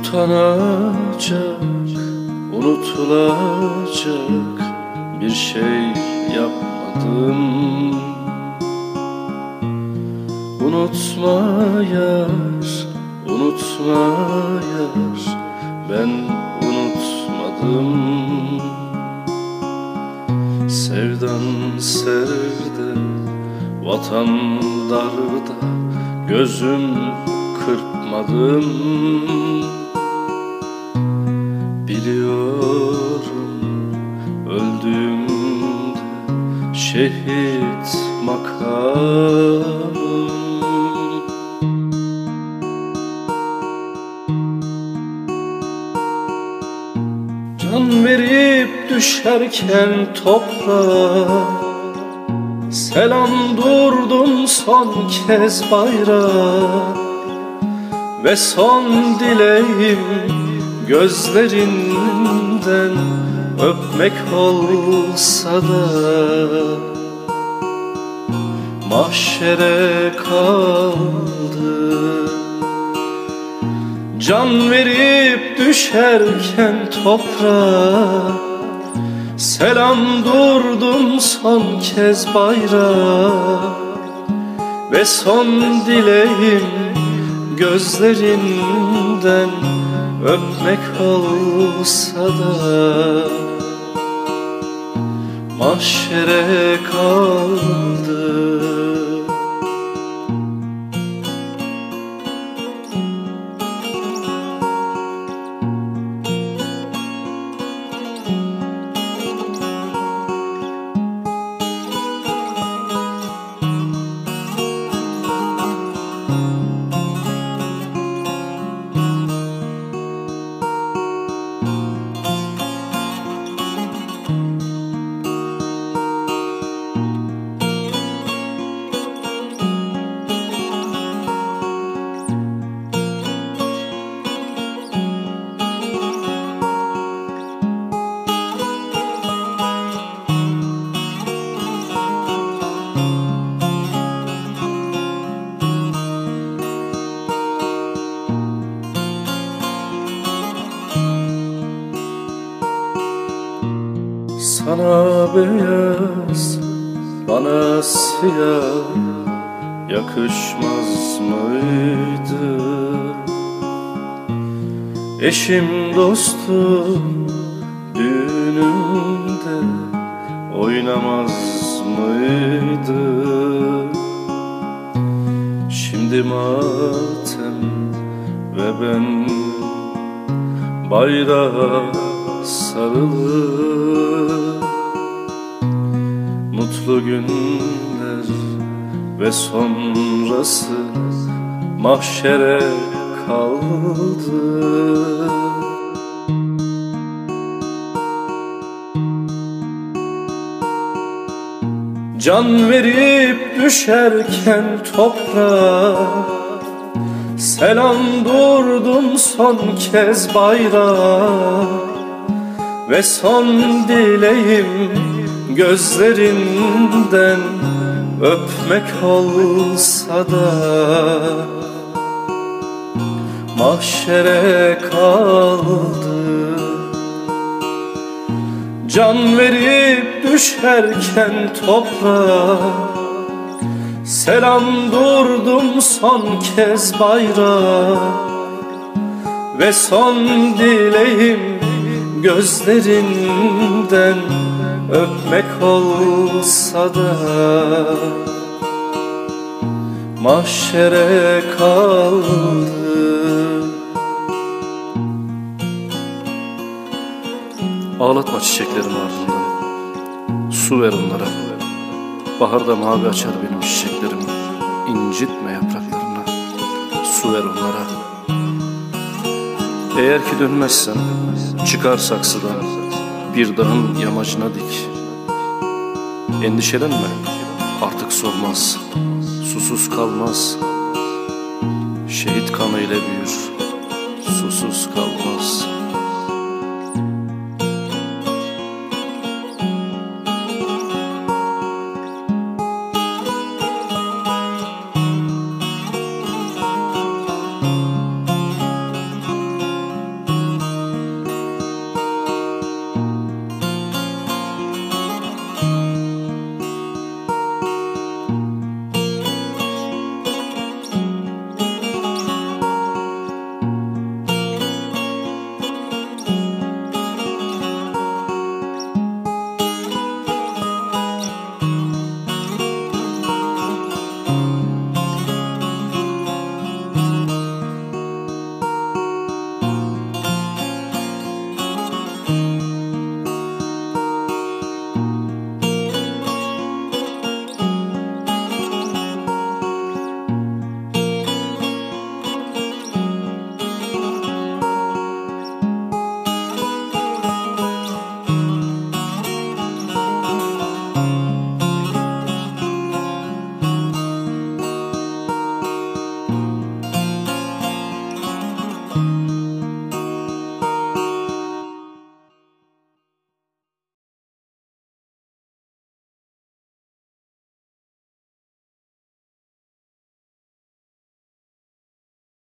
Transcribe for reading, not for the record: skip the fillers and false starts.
Utanacak, unutulacak bir şey yapmadım. Unutma yar, unutma yar, ben unutmadım. Sevdan serde, vatan darda, gözüm kırpmadım. Biliyorum öldüğümde şehit makamım. Can verip düşerken toprağa, selam durdum son kez bayrağa. Ve son dileğim gözlerinden öpmek olsa da mahşere kaldı. Can verip düşerken toprağa, selam durdum son kez bayrağa. Ve son dileğim gözlerinden öpmek olsa da mahşere kaldı. Sana beyaz, bana siyah yakışmaz mıydı? Eşim dostum düğünümde oynamaz mıydı? Şimdi matem ve ben bayrağa sarılı. Mutlu günler ve sonrası mahşere kaldı. Can verip düşerken toprağa, selam durdum son kez bayrağa. Ve son dileğim gözlerinden öpmek olsa da mahşere kaldı. Can verip düşerken toprağa, selam durdum son kez bayrağa. Ve son dileğim gözlerinden öpmek olsa da mahşere kaldı. Ağlatma çiçeklerin ardından, su ver onlara. Baharda mavi açar benim çiçeklerim, incitme yapraklarına, su ver onlara. Eğer ki dönmezsen çıkar saksıdan, bir dağın yamacına dik. Endişelenme, artık solmaz, susuz kalmaz. Şehit kanı ile büyür, susuz kalmaz.